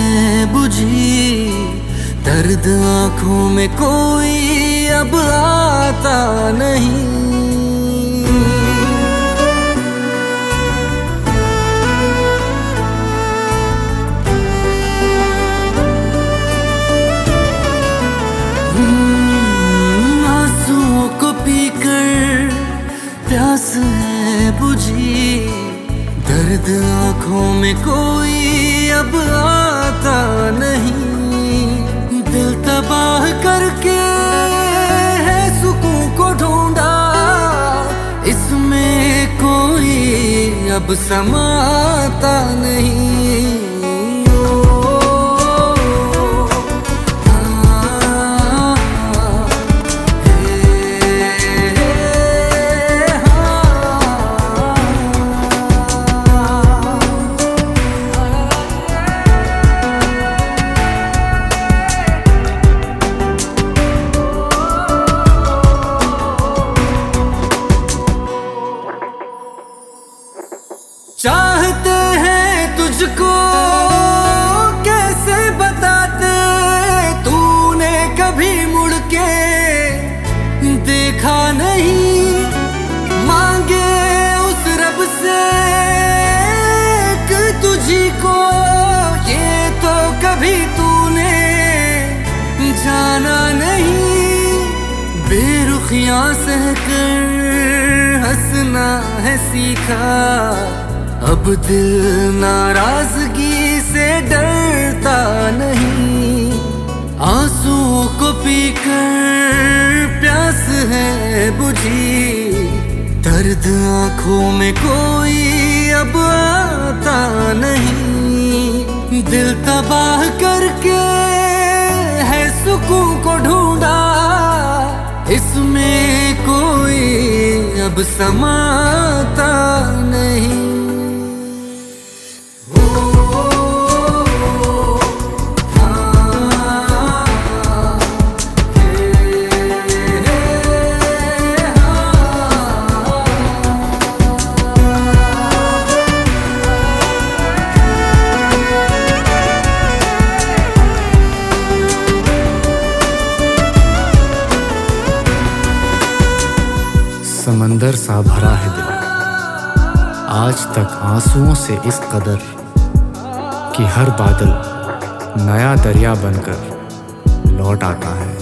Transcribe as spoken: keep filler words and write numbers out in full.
है बुझी, दर्द आंखों में कोई अब आता नहीं। आंसुओं को पीकर प्यास है बुझी, दर्द आंखों में कोई अब आता नहीं। दिल तबाह करके है सुकून को ढूंढा, इसमें कोई अब समाता नहीं। चाहते हैं तुझको कैसे बताते, तूने कभी मुड़ के देखा नहीं। मांगे उस रब से कि तुझी को, ये तो कभी तूने जाना नहीं। बेरुखियां सहकर हंसना है सीखा, अब दिल नाराजगी से डरता नहीं। आंसुओं को पीकर प्यास है बुझी, दर्द आंखों में कोई अब आता नहीं। दिल तबाह करके है सुकून को ढूंढा, इसमें कोई अब समाता नहीं। समंदर सा भरा है दिल, आज तक आंसुओं से इस कदर कि हर बादल नया दरिया बनकर लौट आता है।